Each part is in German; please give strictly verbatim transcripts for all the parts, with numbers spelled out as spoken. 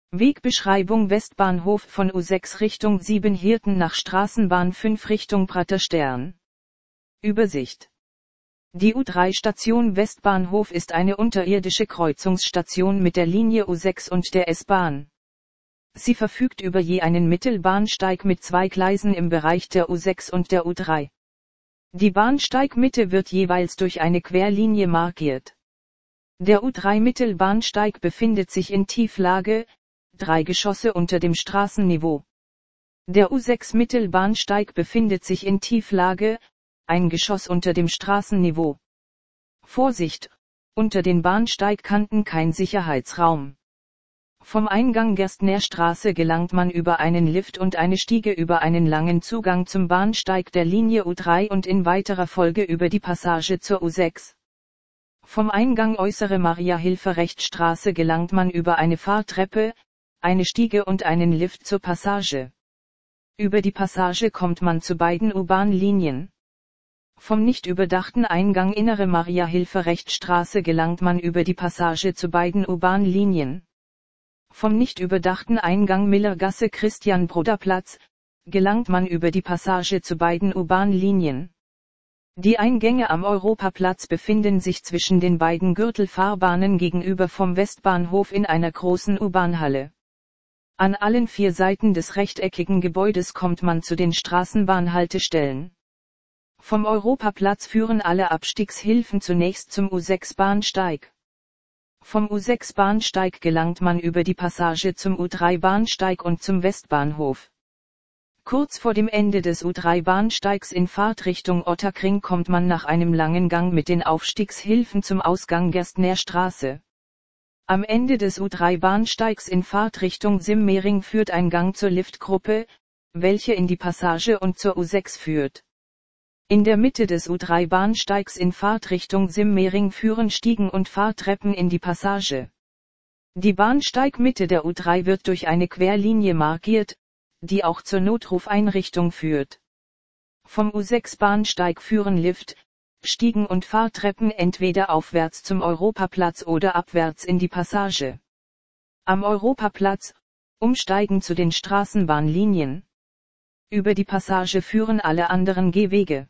Wegbeschreibung: Westbahnhof von U sechs Richtung Siebenhirten nach Straßenbahn fünf Richtung Praterstern. Übersicht. Die U drei Station Westbahnhof ist eine unterirdische Kreuzungsstation mit der Linie U sechs und der S-Bahn. Sie verfügt über je einen Mittelbahnsteig mit zwei Gleisen im Bereich der U sechs und der U drei. Die Bahnsteigmitte wird jeweils durch eine Querlinie markiert. Der U drei Mittelbahnsteig befindet sich in Tieflage, drei Geschosse unter dem Straßenniveau. Der U sechs Mittelbahnsteig befindet sich in Tieflage, ein Geschoss unter dem Straßenniveau. Vorsicht, unter den Bahnsteigkanten kein Sicherheitsraum. Vom Eingang Gerstner Straße gelangt man über einen Lift und eine Stiege über einen langen Zugang zum Bahnsteig der Linie U drei und in weiterer Folge über die Passage zur U sechs. Vom Eingang Äußere Maria-Hilfer-Recht-Straße gelangt man über eine Fahrtreppe, eine Stiege und einen Lift zur Passage. Über die Passage kommt man zu beiden U-Bahn-Linien. Vom nicht überdachten Eingang Innere Maria-Hilfer-Recht-Straße gelangt man über die Passage zu beiden U-Bahn-Linien. Vom nicht überdachten Eingang Millergasse-Christian-Broder-Platz gelangt man über die Passage zu beiden U-Bahn-Linien. Die Eingänge am Europaplatz befinden sich zwischen den beiden Gürtelfahrbahnen gegenüber vom Westbahnhof in einer großen U-Bahn-Halle. An allen vier Seiten des rechteckigen Gebäudes kommt man zu den Straßenbahnhaltestellen. Vom Europaplatz führen alle Abstiegshilfen zunächst zum U sechs Bahnsteig. Vom U sechs Bahnsteig gelangt man über die Passage zum U drei Bahnsteig und zum Westbahnhof. Kurz vor dem Ende des U drei Bahnsteigs in Fahrtrichtung Ottakring kommt man nach einem langen Gang mit den Aufstiegshilfen zum Ausgang Gerstner Straße. Am Ende des U drei Bahnsteigs in Fahrtrichtung Simmering führt ein Gang zur Liftgruppe, welche in die Passage und zur U sechs führt. In der Mitte des U drei Bahnsteigs in Fahrtrichtung Simmering führen Stiegen und Fahrtreppen in die Passage. Die Bahnsteigmitte der U drei wird durch eine Querlinie markiert, die auch zur Notrufeinrichtung führt. Vom U sechs Bahnsteig führen Lift, Stiegen und Fahrtreppen entweder aufwärts zum Europaplatz oder abwärts in die Passage. Am Europaplatz, umsteigen zu den Straßenbahnlinien. Über die Passage führen alle anderen Gehwege.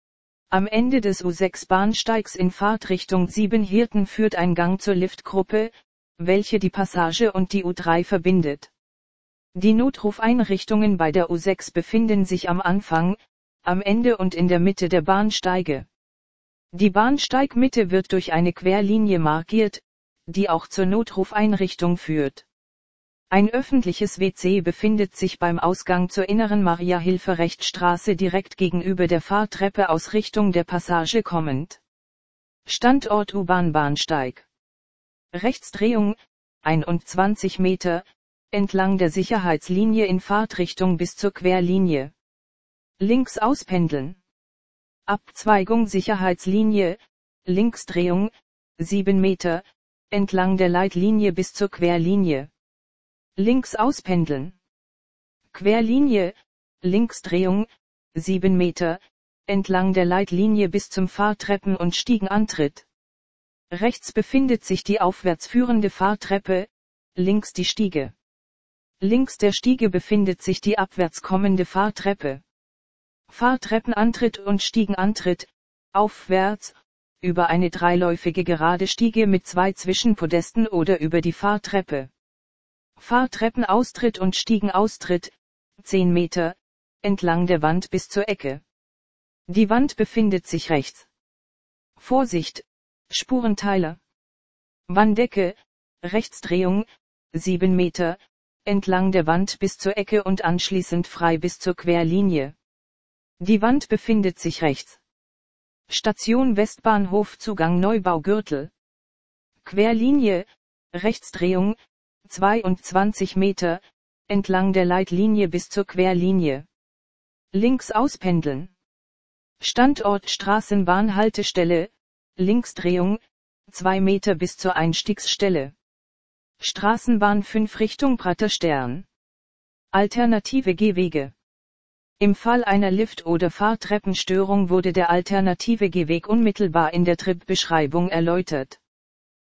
Am Ende des U sechs Bahnsteigs in Fahrtrichtung Siebenhirten führt ein Gang zur Liftgruppe, welche die Passage und die U drei verbindet. Die Notrufeinrichtungen bei der U sechs befinden sich am Anfang, am Ende und in der Mitte der Bahnsteige. Die Bahnsteigmitte wird durch eine Querlinie markiert, die auch zur Notrufeinrichtung führt. Ein öffentliches W C befindet sich beim Ausgang zur Inneren Maria-Hilfer-Recht-Straße direkt gegenüber der Fahrtreppe aus Richtung der Passage kommend. Standort U-Bahn-Bahnsteig. Rechtsdrehung, einundzwanzig Meter, entlang der Sicherheitslinie in Fahrtrichtung bis zur Querlinie. Links auspendeln. Abzweigung Sicherheitslinie, Linksdrehung, sieben Meter, entlang der Leitlinie bis zur Querlinie. Links auspendeln. Querlinie, Linksdrehung, sieben Meter, entlang der Leitlinie bis zum Fahrtreppen- und Stiegenantritt. Rechts befindet sich die aufwärts führende Fahrtreppe, links die Stiege. Links der Stiege befindet sich die abwärts kommende Fahrtreppe. Fahrtreppenantritt und Stiegenantritt, aufwärts, über eine dreiläufige gerade Stiege mit zwei Zwischenpodesten oder über die Fahrtreppe. Fahrtreppenaustritt und Stiegenaustritt, zehn Meter, entlang der Wand bis zur Ecke. Die Wand befindet sich rechts. Vorsicht, Spurenteiler. Wanddecke, Rechtsdrehung, sieben Meter, entlang der Wand bis zur Ecke und anschließend frei bis zur Querlinie. Die Wand befindet sich rechts. Station Westbahnhof Zugang Neubaugürtel. Querlinie, Rechtsdrehung, zweiundzwanzig Meter, entlang der Leitlinie bis zur Querlinie. Links auspendeln. Standort Straßenbahnhaltestelle, Linksdrehung, zwei Meter bis zur Einstiegsstelle. Straßenbahn fünf Richtung Praterstern. Alternative Gehwege. Im Fall einer Lift- oder Fahrtreppenstörung wurde der alternative Gehweg unmittelbar in der Tripbeschreibung erläutert.